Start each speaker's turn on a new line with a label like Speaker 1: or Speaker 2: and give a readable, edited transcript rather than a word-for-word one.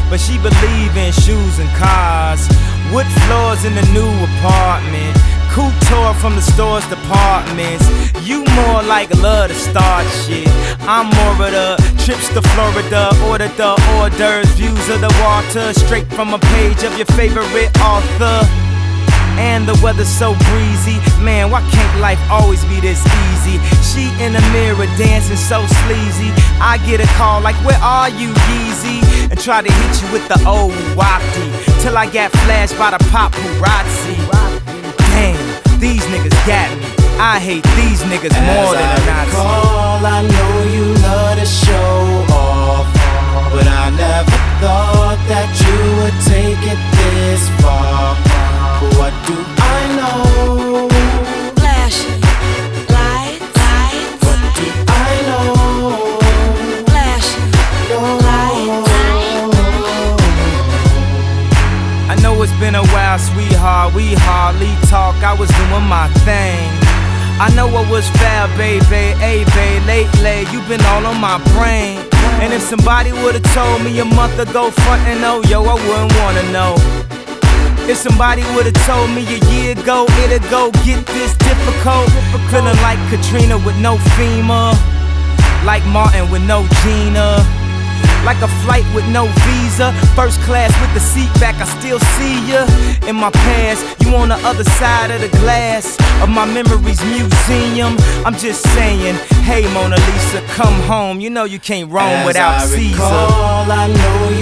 Speaker 1: but she believe in shoes and cars. Wood floors in the new apartment, couture from the store's departments. You more like love to start shit. I'm more of the trips to Florida, order the hors d'oeuvres, views of the water, straight from a page of your favorite author. And the weather's so breezy, man, why can't life always be this easy? She in the mirror dancing so sleazy. I get a call like, where are you, Yeezy? And try to hit you with the old wapty, till I got flashed by the paparazzi. Damn, these niggas got me. I hate these niggas more than a Nazi.
Speaker 2: I know you love to show off, but I never thought that you would take it this far. What do I know?
Speaker 3: Flashing lights.
Speaker 2: What do I know?
Speaker 3: Flashing lights.
Speaker 1: I know it's been a while, sweetheart, we hardly talk. I was doing my thing. I know I was foul, baby, hey, babe, lately you been all on my brain. And if somebody would've told me a month ago, frontin' oh, yo, I wouldn't wanna know. If somebody would've told me a year ago, it'd go get this difficult. Feeling like Katrina with no FEMA, like Martin with no Gina, like a flight with no visa, first class with the seat back, I still see ya. In my past, you on the other side of the glass of my memories museum. I'm just saying, hey Mona Lisa, come home. You know you can't roam without Caesar.
Speaker 2: I know